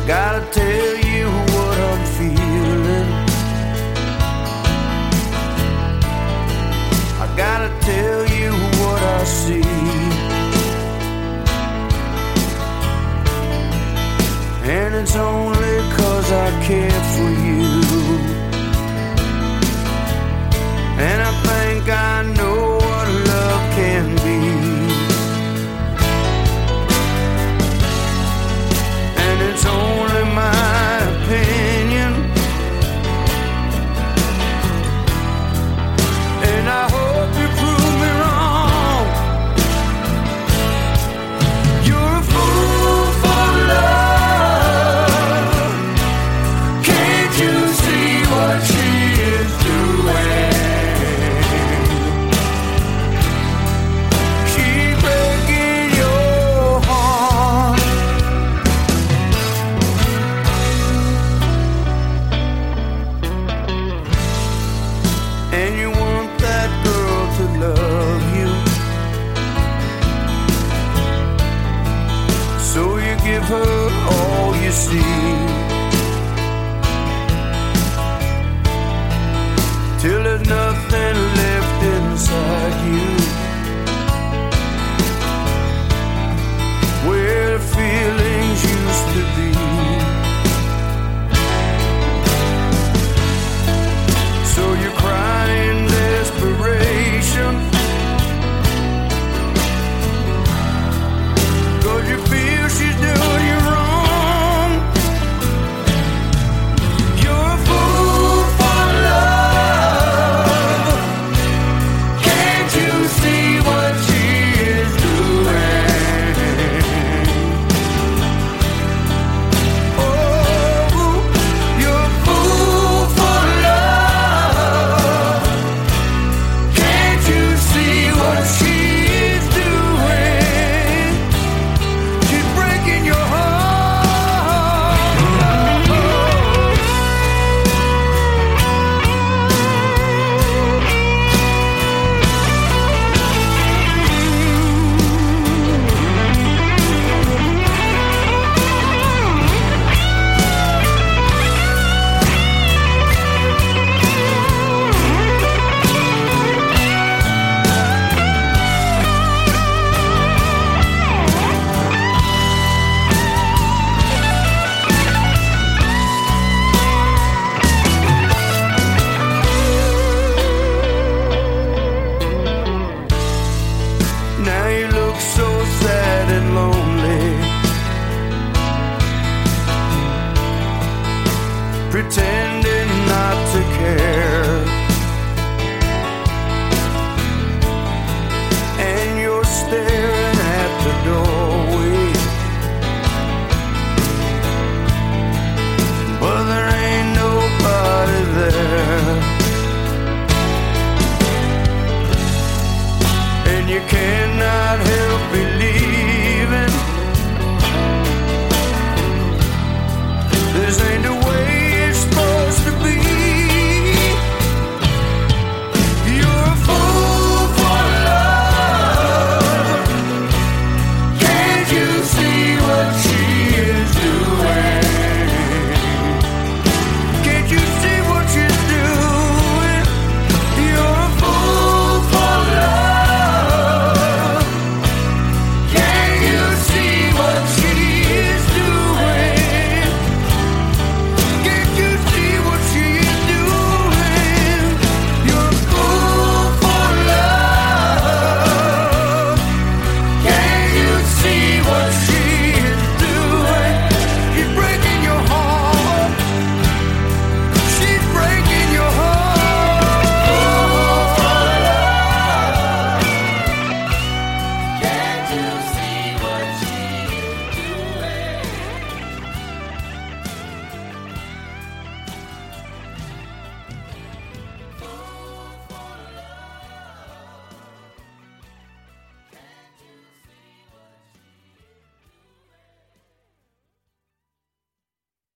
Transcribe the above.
Gotta tell you what I'm feeling. I gotta tell you what I see. And it's only 'cause I care for you. And I think I know what love can be. And it's only my opinion. And I hope you prove me wrong. You're a fool for love. Can't you see what she is doing? She's breaking your heart. And you want that girl to love you, so you give her all you see, till there's nothing left inside you, where the feelings used to be. So you cry in desperation, 'cause you feel she's doing you wrong. You're a fool for love. Can't you see what she is doing? Oh, you're a fool for love. Can't you see what she is doing? She's breaking your heart. Now you look so sad and lonely, pretend